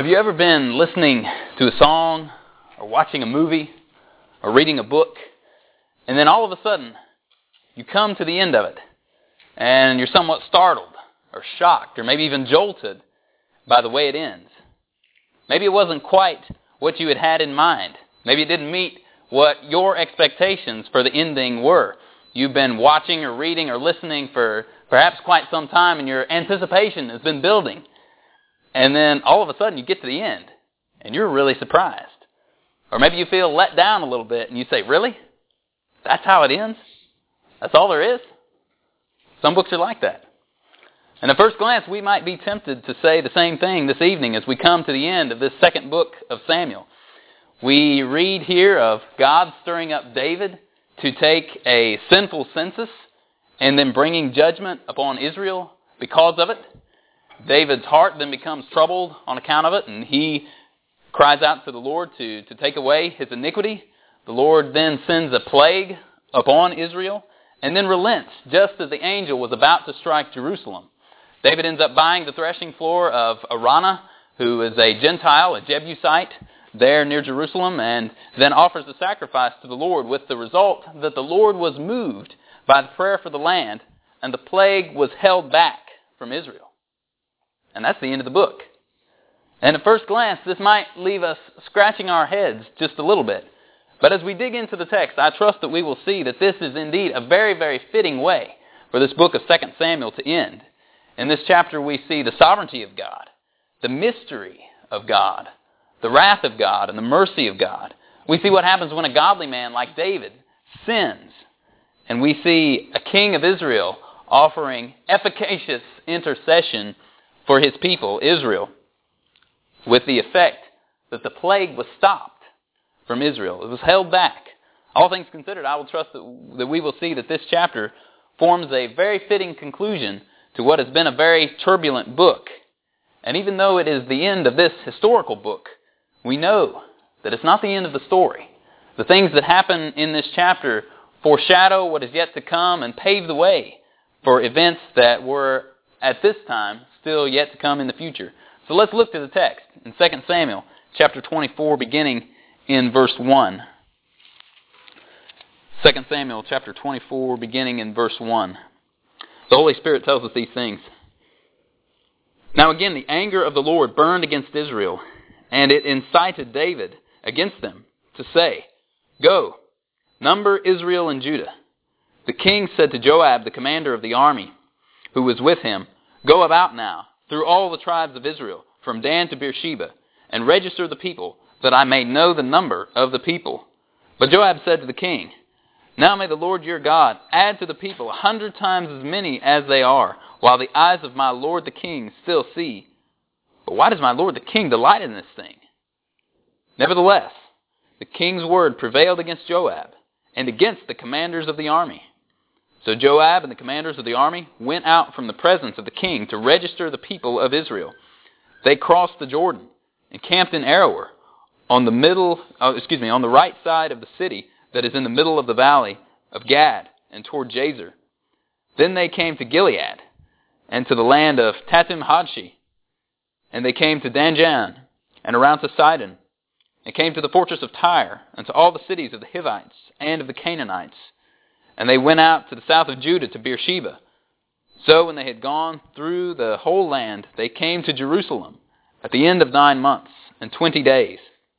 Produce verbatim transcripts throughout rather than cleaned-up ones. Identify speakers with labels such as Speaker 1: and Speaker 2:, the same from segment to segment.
Speaker 1: Have you ever been listening to a song or watching a movie or reading a book, and then all of a sudden you come to the end of it and you're somewhat startled or shocked or maybe even jolted by the way it ends? Maybe it wasn't quite what you had had in mind. Maybe it didn't meet what your expectations for the ending were. You've been watching or reading or listening for perhaps quite some time, and your anticipation has been building. And then all of a sudden you get to the end and you're really surprised. Or maybe you feel let down a little bit and you say, really? That's how it ends? That's all there is? Some books are like that. And at first glance, we might be tempted to say the same thing this evening as we come to the end of this second book of Samuel. We read here of God stirring up David to take a sinful census and then bringing judgment upon Israel because of it. David's heart then becomes troubled on account of it, and he cries out to the Lord to, to take away his iniquity. The Lord then sends a plague upon Israel and then relents just as the angel was about to strike Jerusalem. David ends up buying the threshing floor of Araunah, who is a Gentile, a Jebusite, there near Jerusalem, and then offers a sacrifice to the Lord, with the result that the Lord was moved by the prayer for the land, and the plague was held back from Israel. And that's the end of the book. And at first glance, this might leave us scratching our heads just a little bit. But as we dig into the text, I trust that we will see that this is indeed a very, very fitting way for this book of Second Samuel to end. In this chapter, we see the sovereignty of God, the mystery of God, the wrath of God, and the mercy of God. We see what happens when a godly man like David sins. And we see a king of Israel offering efficacious intercession for his people, Israel, with the effect that the plague was stopped from Israel. It was held back. All things considered, I will trust that, that we will see that this chapter forms a very fitting conclusion to what has been a very turbulent book. And even though it is the end of this historical book, we know that it's not the end of the story. The things that happen in this chapter foreshadow what is yet to come and pave the way for events that were, at this time, still yet to come in the future. So let's look to the text in Second Samuel chapter twenty-four, beginning in verse one. Second Samuel chapter twenty-four, beginning in verse one. The Holy Spirit tells us these things. Now again, the anger of the Lord burned against Israel, and it incited David against them to say, "Go, number Israel and Judah." The king said to Joab, the commander of the army, who was with him, "Go about now through all the tribes of Israel, from Dan to Beersheba, and register the people, that I may know the number of the people." But Joab said to the king, "Now may the Lord your God add to the people a hundred times as many as they are, while the eyes of my lord the king still see. But why does my lord the king delight in this thing?" Nevertheless, the king's word prevailed against Joab and against the commanders of the army. So Joab and the commanders of the army went out from the presence of the king to register the people of Israel. They crossed the Jordan and camped in Aroer on the middle, oh, excuse me, on the right side of the city that is in the middle of the valley of Gad and toward Jazer. Then they came to Gilead and to the land of Tatim-Hodshi, and they came to Danjan and around to Sidon, and came to the fortress of Tyre and to all the cities of the Hivites and of the Canaanites. And they went out to the south of Judah to Beersheba. So when they had gone through the whole land, they came to Jerusalem at the end of nine months and twenty days.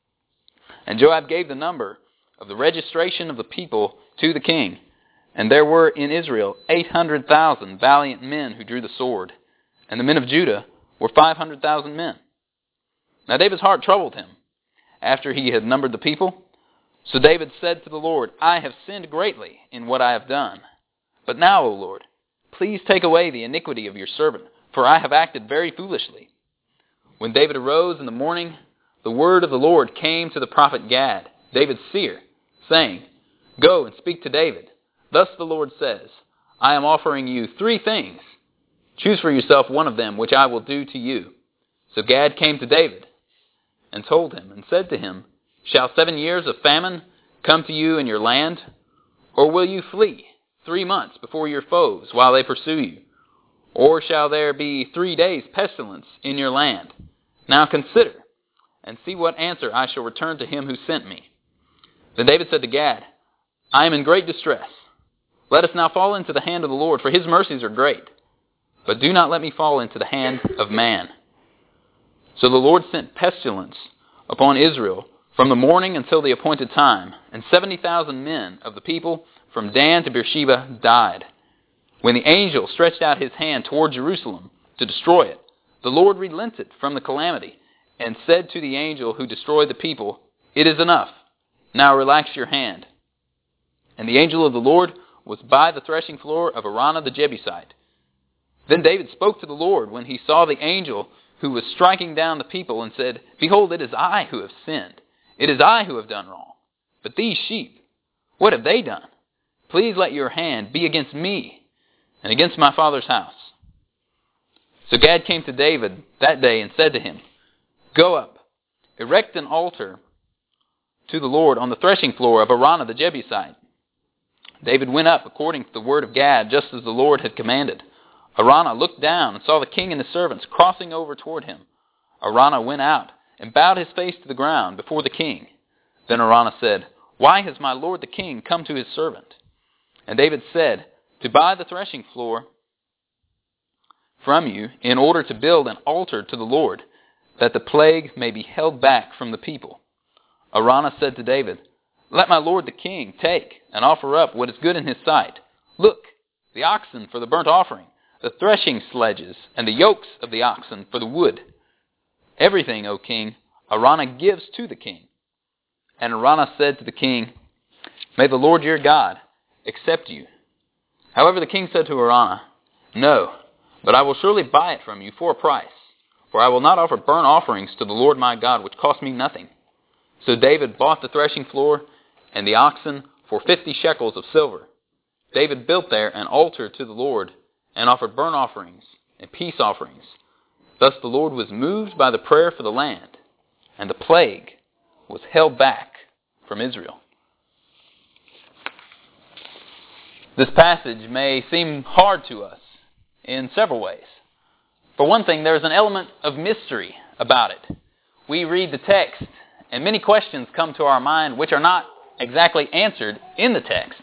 Speaker 1: And Joab gave the number of the registration of the people to the king. And there were in Israel eight hundred thousand valiant men who drew the sword. And the men of Judah were five hundred thousand men. Now David's heart troubled him after he had numbered the people. So David said to the Lord, "I have sinned greatly in what I have done. But now, O Lord, please take away the iniquity of your servant, for I have acted very foolishly." When David arose in the morning, the word of the Lord came to the prophet Gad, David's seer, saying, "Go and speak to David. Thus the Lord says, I am offering you three things. Choose for yourself one of them, which I will do to you." So Gad came to David and told him and said to him, "Shall seven years of famine come to you in your land? Or will you flee three months before your foes while they pursue you? Or shall there be three days pestilence in your land? Now consider, and see what answer I shall return to him who sent me." Then David said to Gad, "I am in great distress. Let us now fall into the hand of the Lord, for his mercies are great. But do not let me fall into the hand of man." So the Lord sent pestilence upon Israel from the morning until the appointed time, and seventy thousand men of the people from Dan to Beersheba died. When the angel stretched out his hand toward Jerusalem to destroy it, the Lord relented from the calamity and said to the angel who destroyed the people, "It is enough. Now relax your hand." And the angel of the Lord was by the threshing floor of Araunah the Jebusite. Then David spoke to the Lord when he saw the angel who was striking down the people and said, "Behold, it is I who have sinned. It is I who have done wrong. But these sheep, what have they done? Please let your hand be against me and against my father's house." So Gad came to David that day and said to him, "Go up, erect an altar to the Lord on the threshing floor of Araunah the Jebusite." David went up according to the word of Gad, just as the Lord had commanded. Araunah looked down and saw the king and his servants crossing over toward him. Araunah went out and bowed his face to the ground before the king. Then Araunah said, "Why has my lord the king come to his servant?" And David said, "To buy the threshing floor from you in order to build an altar to the Lord, that the plague may be held back from the people." Araunah said to David, "Let my lord the king take and offer up what is good in his sight. Look, the oxen for the burnt offering, the threshing sledges, and the yokes of the oxen for the wood. Everything, O king, Araunah gives to the king." And Araunah said to the king, "May the Lord your God accept you." However, the king said to Araunah, "No, but I will surely buy it from you for a price, for I will not offer burnt offerings to the Lord my God, which cost me nothing." So David bought the threshing floor and the oxen for fifty shekels of silver. David built there an altar to the Lord and offered burnt offerings and peace offerings. Thus the Lord was moved by the prayer for the land, and the plague was held back from Israel. This passage may seem hard to us in several ways. For one thing, there is an element of mystery about it. We read the text, and many questions come to our mind which are not exactly answered in the text.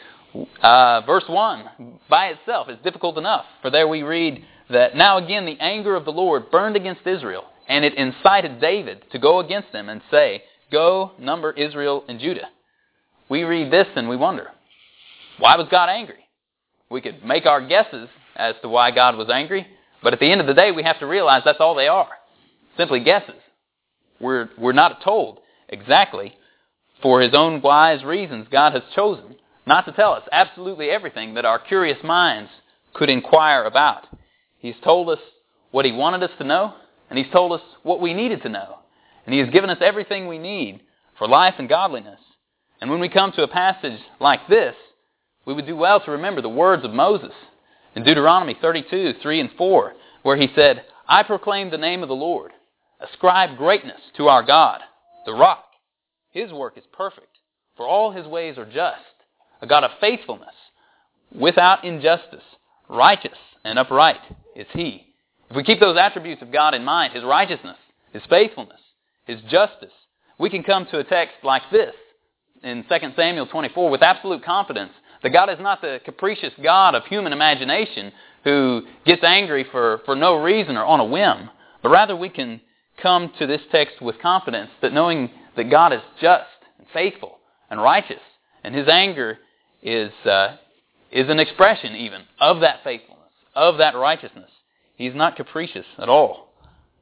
Speaker 1: Uh, verse one, by itself, is difficult enough. For there we read that, "Now again the anger of the Lord burned against Israel, and it incited David to go against them and say, 'Go, number Israel and Judah.'" We read this and we wonder, why was God angry? We could make our guesses as to why God was angry, but at the end of the day, we have to realize that's all they are. Simply guesses. We're, we're not told exactly. For his own wise reasons, God has chosen not to tell us absolutely everything that our curious minds could inquire about. He's told us what he wanted us to know, and he's told us what we needed to know. And he has given us everything we need for life and godliness. And when we come to a passage like this, we would do well to remember the words of Moses in Deuteronomy thirty-two, three and four, where he said, "I proclaim the name of the Lord. Ascribe greatness to our God, the rock. His work is perfect, for all his ways are just. A God of faithfulness, without injustice, righteous and upright is he." If we keep those attributes of God in mind, his righteousness, his faithfulness, his justice, we can come to a text like this in Second Samuel twenty-four with absolute confidence that God is not the capricious God of human imagination who gets angry for, for no reason or on a whim, but rather we can come to this text with confidence that knowing that God is just and faithful and righteous, and his anger is uh, is an expression even of that faithfulness, of that righteousness. He's not capricious at all.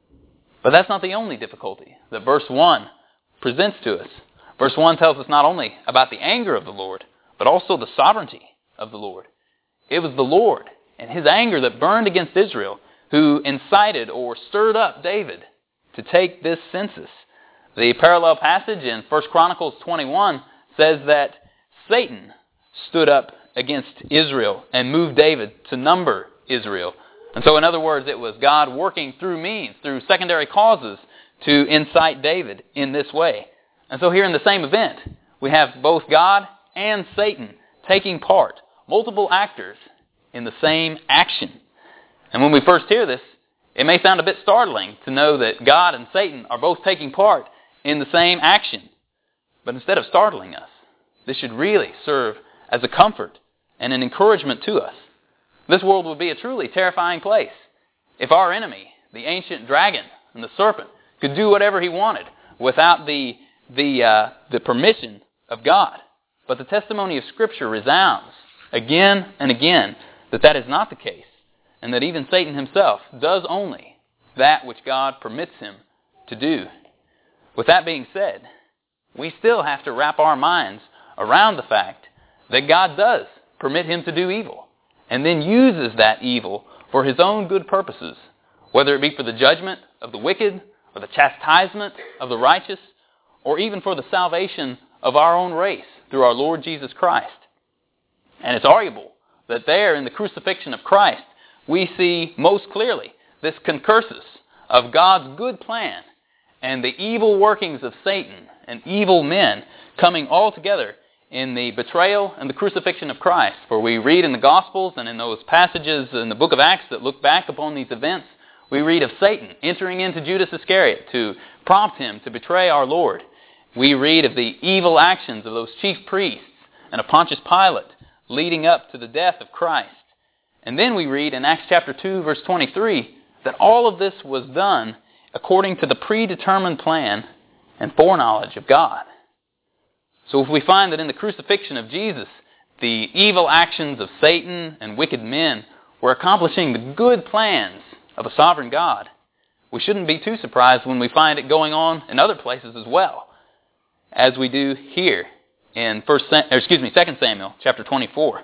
Speaker 1: But that's not the only difficulty that verse one presents to us. Verse one tells us not only about the anger of the Lord, but also the sovereignty of the Lord. It was the Lord and his anger that burned against Israel who incited or stirred up David to take this census. The parallel passage in First Chronicles twenty-one says that Satan stood up against Israel and moved David to number Israel. And so in other words, it was God working through means, through secondary causes, to incite David in this way. And so here in the same event, we have both God and Satan taking part, multiple actors in the same action. And when we first hear this, It may sound a bit startling to know that God and Satan are both taking part in the same action. But instead of startling us, this should really serve as a comfort and an encouragement to us. This world would be a truly terrifying place if our enemy, the ancient dragon and the serpent, could do whatever he wanted without the, the, uh, the permission of God. But the testimony of Scripture resounds again and again that that is not the case, and that even Satan himself does only that which God permits him to do. With that being said, we still have to wrap our minds around the fact that God does permit him to do evil, and then uses that evil for his own good purposes, whether it be for the judgment of the wicked, or the chastisement of the righteous, or even for the salvation of our own race through our Lord Jesus Christ. And it's arguable that there in the crucifixion of Christ, we see most clearly this concursus of God's good plan and the evil workings of Satan and evil men coming all together in the betrayal and the crucifixion of Christ. For we read in the Gospels and in those passages in the book of Acts that look back upon these events, we read of Satan entering into Judas Iscariot to prompt him to betray our Lord. We read of the evil actions of those chief priests and of Pontius Pilate leading up to the death of Christ. And then we read in Acts chapter two, verse twenty-three, that all of this was done according to the predetermined plan and foreknowledge of God. So if we find that in the crucifixion of Jesus, the evil actions of Satan and wicked men were accomplishing the good plans of a sovereign God, we shouldn't be too surprised when we find it going on in other places as well, as we do here in First, or excuse me, Second Samuel chapter twenty-four.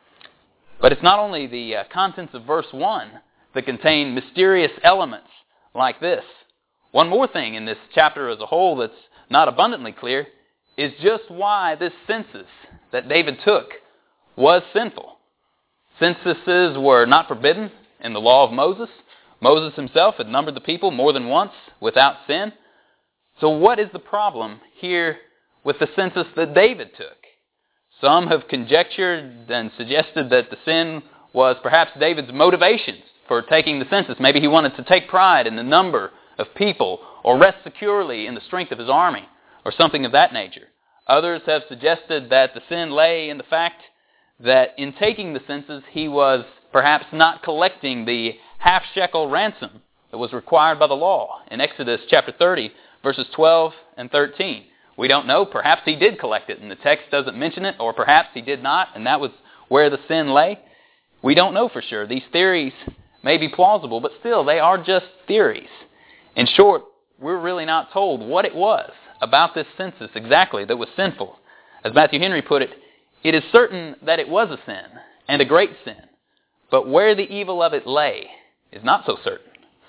Speaker 1: But it's not only the uh, contents of verse one that contain mysterious elements like this. One more thing in this chapter as a whole that's not abundantly clear is just why this census that David took was sinful. Censuses were not forbidden in the law of Moses. Moses himself had numbered the people more than once without sin. So what is the problem here with the census that David took? Some have conjectured and suggested that the sin was perhaps David's motivations for taking the census. Maybe he wanted to take pride in the number of people or rest securely in the strength of his army or something of that nature. Others have suggested that the sin lay in the fact that in taking the census he was perhaps not collecting the half shekel ransom that was required by the law in Exodus chapter thirty, verses twelve and thirteen. We don't know. Perhaps he did collect it, and the text doesn't mention it, or perhaps he did not, and that was where the sin lay. We don't know for sure. These theories may be plausible, but still, they are just theories. In short, we're really not told what it was about this census exactly that was sinful. As Matthew Henry put it, it is certain that it was a sin, and a great sin, but where the evil of it lay is not so certain.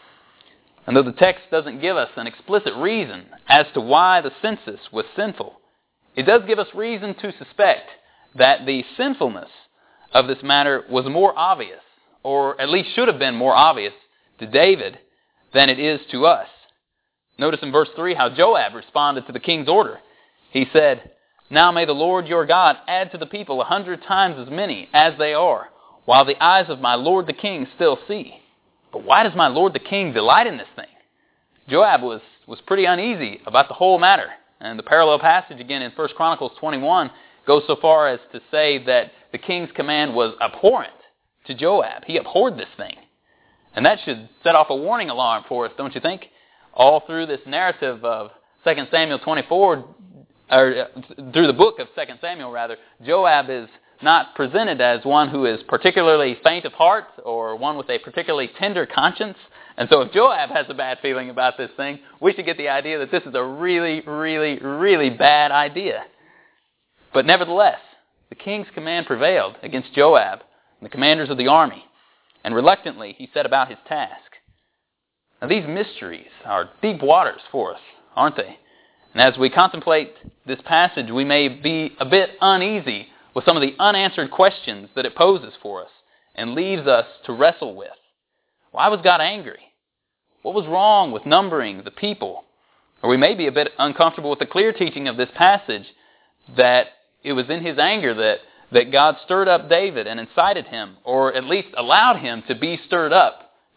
Speaker 1: And though the text doesn't give us an explicit reason as to why the census was sinful, it does give us reason to suspect that the sinfulness of this matter was more obvious, or at least should have been more obvious to David than it is to us. Notice in verse three how Joab responded to the king's order. He said, "Now may the Lord your God add to the people a hundred times as many as they are, while the eyes of my lord the king still see." But why does my lord the king delight in this thing? Joab was, was pretty uneasy about the whole matter. And the parallel passage again in First Chronicles twenty-one goes so far as to say that the king's command was abhorrent to Joab. He abhorred this thing. And that should set off a warning alarm for us, don't you think? All through this narrative of Second Samuel twenty-four, or through the book of Second Samuel rather, Joab is not presented as one who is particularly faint of heart or one with a particularly tender conscience. And so if Joab has a bad feeling about this thing, we should get the idea that this is a really, really, really bad idea. But nevertheless, the king's command prevailed against Joab and the commanders of the army, and reluctantly he set about his task. Now these mysteries are deep waters for us, aren't they? And as we contemplate this passage, we may be a bit uneasy with some of the unanswered questions that it poses for us and leaves us to wrestle with. Why was God angry? What was wrong with numbering the people? Or we may be a bit uncomfortable with the clear teaching of this passage that it was in his anger that, that God stirred up David and incited him, or at least allowed him to be stirred up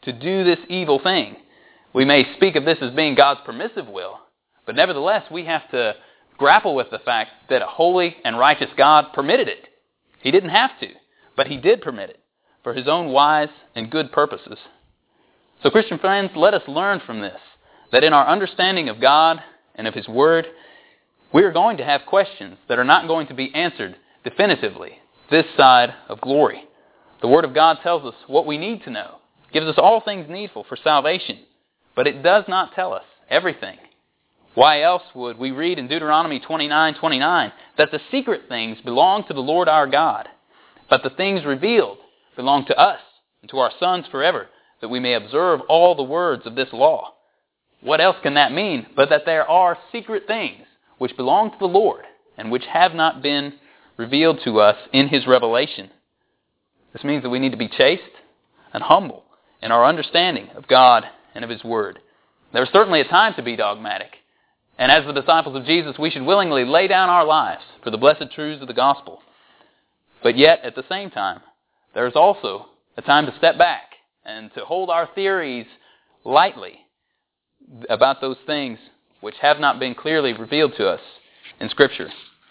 Speaker 1: to do this evil thing. We may speak of this as being God's permissive will, but nevertheless we have to grapple with the fact that a holy and righteous God permitted it. He didn't have to, but He did permit it for His own wise and good purposes. So Christian friends, let us learn from this, that in our understanding of God and of His Word, we are going to have questions that are not going to be answered definitively this side of glory. The Word of God tells us what we need to know, gives us all things needful for salvation, but it does not tell us everything. Why else would we read in Deuteronomy twenty-nine twenty-nine that the secret things belong to the Lord our God, but the things revealed belong to us and to our sons forever, that we may observe all the words of this law? What else can that mean but that there are secret things which belong to the Lord and which have not been revealed to us in His revelation? This means that we need to be chaste and humble in our understanding of God and of His Word. There is certainly a time to be dogmatic. And as the disciples of Jesus, we should willingly lay down our lives for the blessed truths of the gospel. But yet, at the same time, there is also a time to step back and to hold our theories lightly about those things which have not been clearly revealed to us in Scripture.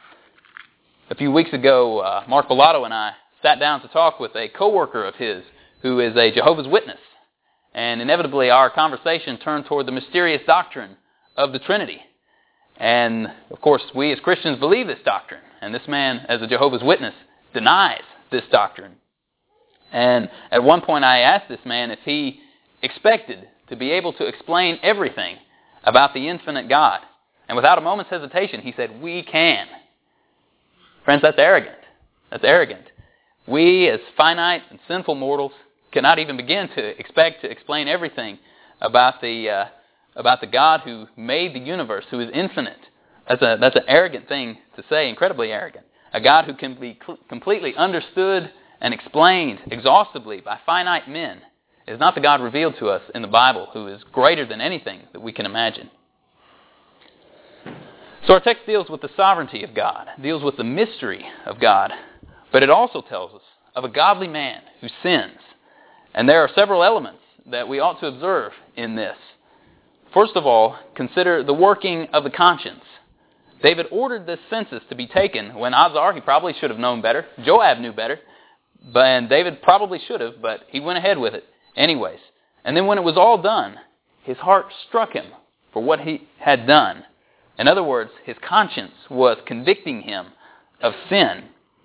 Speaker 1: A few weeks ago, uh, Mark Bellato and I sat down to talk with a coworker of his who is a Jehovah's Witness. And inevitably our conversation turned toward the mysterious doctrine of the Trinity. And of course we as Christians believe this doctrine. And this man, as a Jehovah's Witness, denies this doctrine. And at one point I asked this man if he expected to be able to explain everything about the infinite God. And without a moment's hesitation he said, "We can." Friends, that's arrogant. That's arrogant. We as finite and sinful mortals cannot even begin to expect to explain everything about the uh, about the God who made the universe, who is infinite. That's a that's an arrogant thing to say, incredibly arrogant. A God who can be cl- completely understood and explained exhaustively by finite men is not the God revealed to us in the Bible, who is greater than anything that we can imagine. So our text deals with the sovereignty of God, deals with the mystery of God, but it also tells us of a godly man who sins. And there are several elements that we ought to observe in this. First of all, consider the working of the conscience. David ordered this census to be taken when odds are he probably should have known better. Joab knew better, but, and David probably should have, but he went ahead with it anyways. And then when it was all done, his heart struck him for what he had done. In other words, his conscience was convicting him of sin.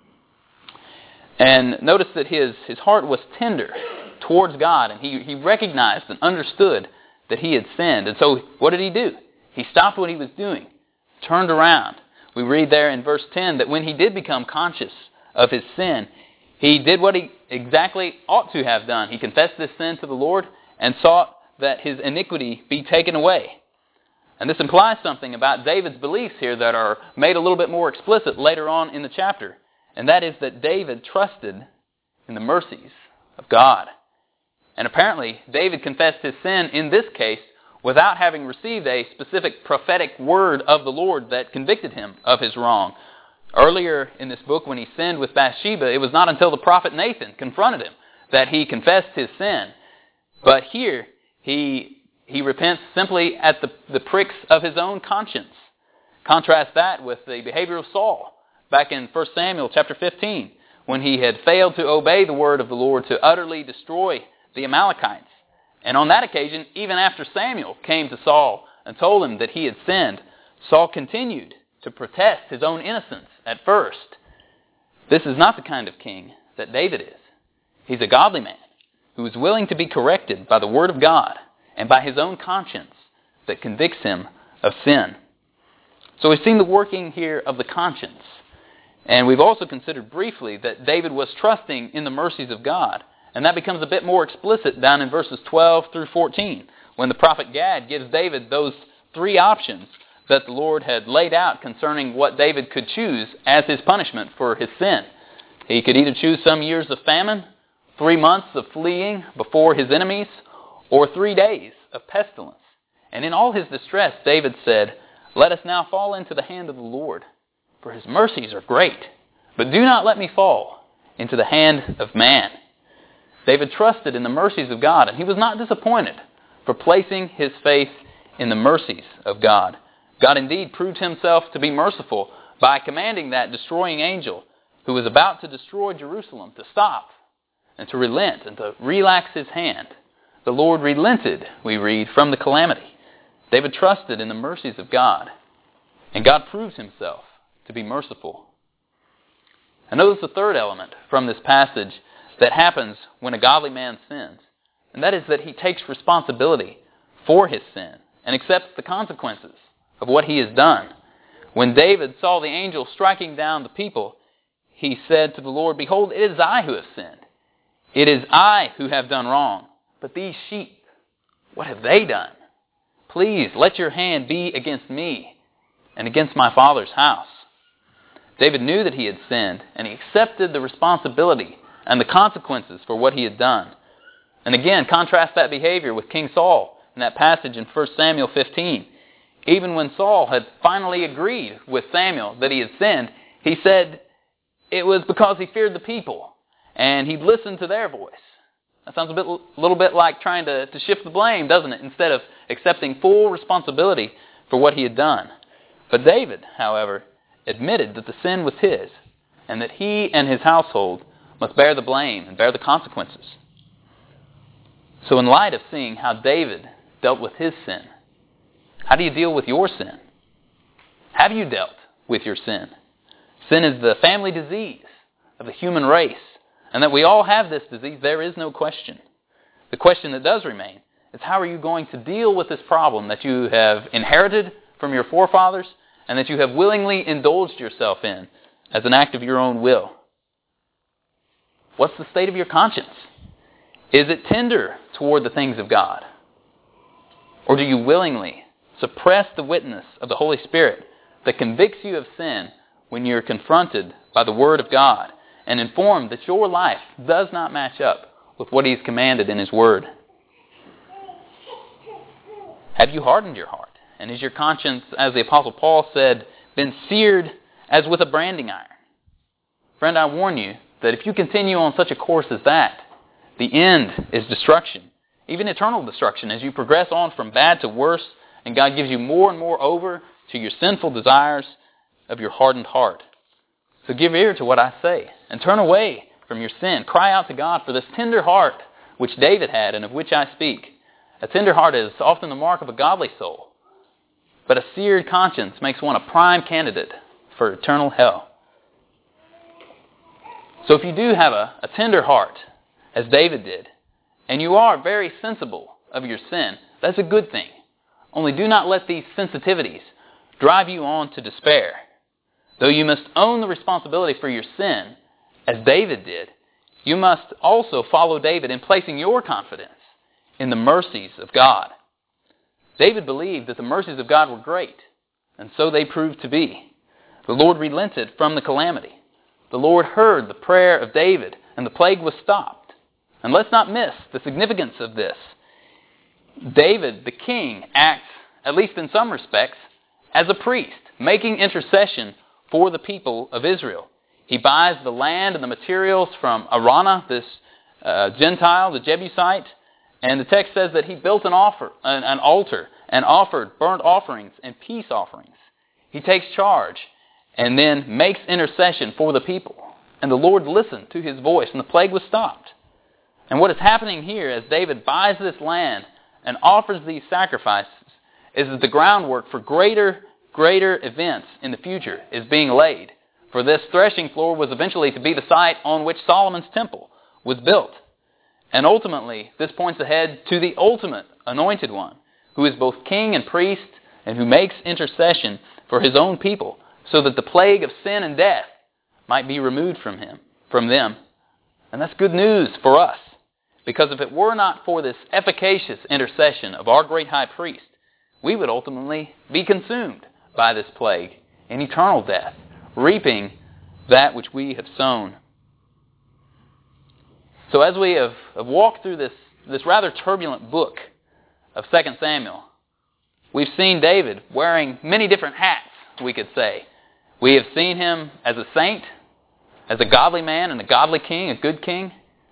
Speaker 1: And notice that his, his heart was tender towards God, and he, he recognized and understood that he had sinned. And so what did he do? He stopped what he was doing, turned around. We read there in verse ten that when he did become conscious of his sin, he did what he exactly ought to have done. He confessed this sin to the Lord and sought that his iniquity be taken away. And this implies something about David's beliefs here that are made a little bit more explicit later on in the chapter. And that is that David trusted in the mercies of God. And apparently, David confessed his sin in this case without having received a specific prophetic word of the Lord that convicted him of his wrong. Earlier in this book, when he sinned with Bathsheba, it was not until the prophet Nathan confronted him that he confessed his sin. But here, he he repents simply at the, the pricks of his own conscience. Contrast that with the behavior of Saul back in First Samuel chapter fifteen, when he had failed to obey the word of the Lord to utterly destroy the Amalekites. And on that occasion, even after Samuel came to Saul and told him that he had sinned, Saul continued to protest his own innocence at first. This is not the kind of king that David is. He's a godly man who is willing to be corrected by the word of God and by his own conscience that convicts him of sin. So we've seen the working here of the conscience. And we've also considered briefly that David was trusting in the mercies of God. And that becomes a bit more explicit down in verses twelve through fourteen, when the prophet Gad gives David those three options that the Lord had laid out concerning what David could choose as his punishment for his sin. He could either choose some years of famine, three months of fleeing before his enemies, or three days of pestilence. And in all his distress, David said, "Let us now fall into the hand of the Lord, for his mercies are great. But do not let me fall into the hand of man." David trusted in the mercies of God, and he was not disappointed for placing his faith in the mercies of God. God indeed proved himself to be merciful by commanding that destroying angel who was about to destroy Jerusalem to stop and to relent and to relax his hand. The Lord relented, we read, from the calamity. David trusted in the mercies of God, and God proved himself to be merciful. And notice the third element from this passage that happens when a godly man sins, and that is that he takes responsibility for his sin and accepts the consequences of what he has done. When David saw the angel striking down the people, he said to the Lord, "Behold, it is I who have sinned. It is I who have done wrong. But these sheep, what have they done? Please let your hand be against me and against my father's house." David knew that he had sinned, and he accepted the responsibility and the consequences for what he had done. And again, contrast that behavior with King Saul in that passage in First Samuel fifteen. Even when Saul had finally agreed with Samuel that he had sinned, he said it was because he feared the people, and he'd listened to their voice. That sounds a bit, a little bit like trying to, to shift the blame, doesn't it? Instead of accepting full responsibility for what he had done. But David, however, admitted that the sin was his, and that he and his household must bear the blame and bear the consequences. So in light of seeing how David dealt with his sin, how do you deal with your sin? Have you dealt with your sin? Sin is the family disease of the human race, and that we all have this disease, there is no question. The question that does remain is, how are you going to deal with this problem that you have inherited from your forefathers and that you have willingly indulged yourself in as an act of your own will? What's the state of your conscience? Is it tender toward the things of God? Or do you willingly suppress the witness of the Holy Spirit that convicts you of sin when you're confronted by the Word of God and informed that your life does not match up with what He's commanded in His Word? Have you hardened your heart? And is your conscience, as the Apostle Paul said, been seared as with a branding iron? Friend, I warn you that if you continue on such a course as that, the end is destruction, even eternal destruction, as you progress on from bad to worse, and God gives you more and more over to your sinful desires of your hardened heart. So give ear to what I say, and turn away from your sin. Cry out to God for this tender heart which David had, and of which I speak. A tender heart is often the mark of a godly soul, but a seared conscience makes one a prime candidate for eternal hell. So if you do have a, a tender heart, as David did, and you are very sensible of your sin, that's a good thing. Only do not let these sensitivities drive you on to despair. Though you must own the responsibility for your sin, as David did, you must also follow David in placing your confidence in the mercies of God. David believed that the mercies of God were great, and so they proved to be. The Lord relented from the calamity. The Lord heard the prayer of David, and the plague was stopped. And let's not miss the significance of this. David, the king, acts, at least in some respects, as a priest, making intercession for the people of Israel. He buys the land and the materials from Araunah, this uh, Gentile, the Jebusite, and the text says that he built an, offer, an, an altar and offered burnt offerings and peace offerings. He takes charge and then makes intercession for the people. And the Lord listened to his voice, and the plague was stopped. And what is happening here as David buys this land and offers these sacrifices is that the groundwork for greater, greater events in the future is being laid. For this threshing floor was eventually to be the site on which Solomon's temple was built. And ultimately, this points ahead to the ultimate anointed one, who is both king and priest, and who makes intercession for his own people, so that the plague of sin and death might be removed from him, from them. And that's good news for us, because if it were not for this efficacious intercession of our great high priest, we would ultimately be consumed by this plague in eternal death, reaping that which we have sown. So as we have, have walked through this, this rather turbulent book of Second Samuel, we've seen David wearing many different hats, we could say. We have seen him as a saint, as a godly man and a godly king, a good king,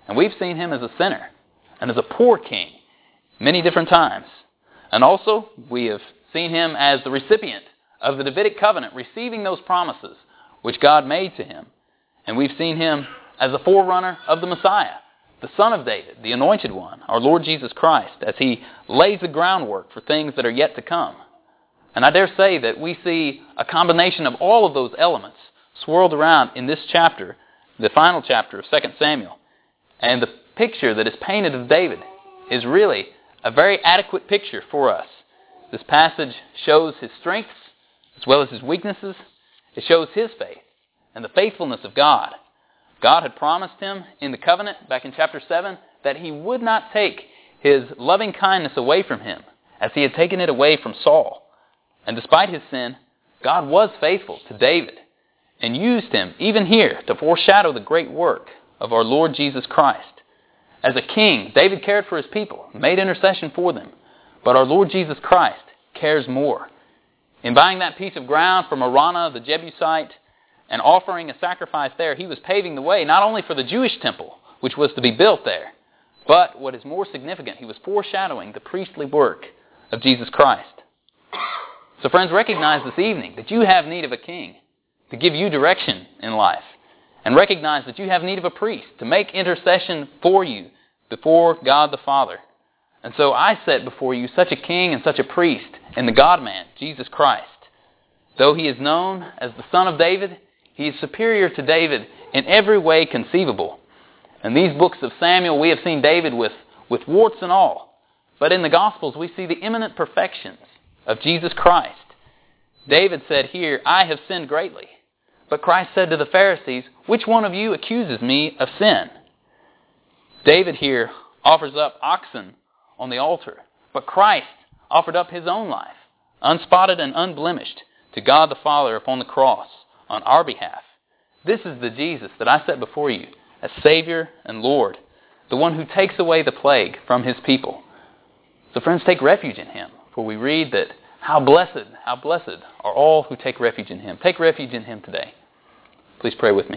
Speaker 1: And we've seen him as a sinner and as a poor king many different times. And also, we have seen him as the recipient of the Davidic covenant, receiving those promises which God made to him. And we've seen him as a forerunner of the Messiah, the Son of David, the Anointed One, our Lord Jesus Christ, as he lays the groundwork for things that are yet to come. And I dare say that we see a combination of all of those elements swirled around in this chapter, the final chapter of Second Samuel. And the picture that is painted of David is really a very adequate picture for us. This passage shows his strengths as well as his weaknesses. It shows his faith and the faithfulness of God. God had promised him in the covenant back in chapter seven that he would not take his loving kindness away from him as he had taken it away from Saul. And despite his sin, God was faithful to David and used him even here to foreshadow the great work of our Lord Jesus Christ. As a king, David cared for his people, made intercession for them. But our Lord Jesus Christ cares more. In buying that piece of ground from Araunah the Jebusite and offering a sacrifice there, he was paving the way not only for the Jewish temple, which was to be built there, but what is more significant, he was foreshadowing the priestly work of Jesus Christ. So friends, recognize this evening that you have need of a king to give you direction in life. And recognize that you have need of a priest to make intercession for you before God the Father. And so I set before you such a king and such a priest in the God-man, Jesus Christ. Though he is known as the Son of David, he is superior to David in every way conceivable. In these books of Samuel, we have seen David with, with warts and all. But in the Gospels, we see the eminent perfections of Jesus Christ. David said here, I have sinned greatly. But Christ said to the Pharisees, which one of you accuses me of sin? David here offers up oxen on the altar. But Christ offered up his own life, unspotted and unblemished, to God the Father upon the cross on our behalf. This is the Jesus that I set before you as Savior and Lord, the one who takes away the plague from his people. So friends, take refuge in him, for we read that how blessed, how blessed are all who take refuge in him. Take refuge in him today. Please pray with me.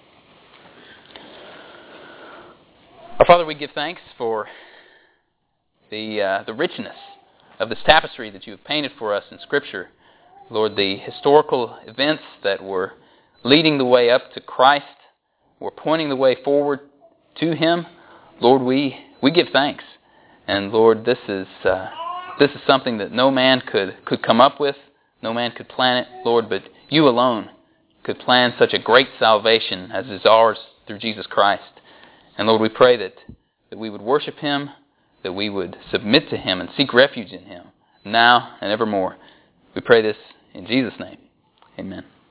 Speaker 1: Our Father, we give thanks for the uh, the richness of this tapestry that you have painted for us in Scripture. Lord, the historical events that were leading the way up to Christ, were pointing the way forward to him. Lord, we, we give thanks. And Lord, this is uh, this is something that no man could, could come up with. No man could plan it, Lord, but you alone could plan such a great salvation as is ours through Jesus Christ. And Lord, we pray that, that we would worship him, that we would submit to him and seek refuge in him, now and evermore. We pray this in Jesus' name. Amen.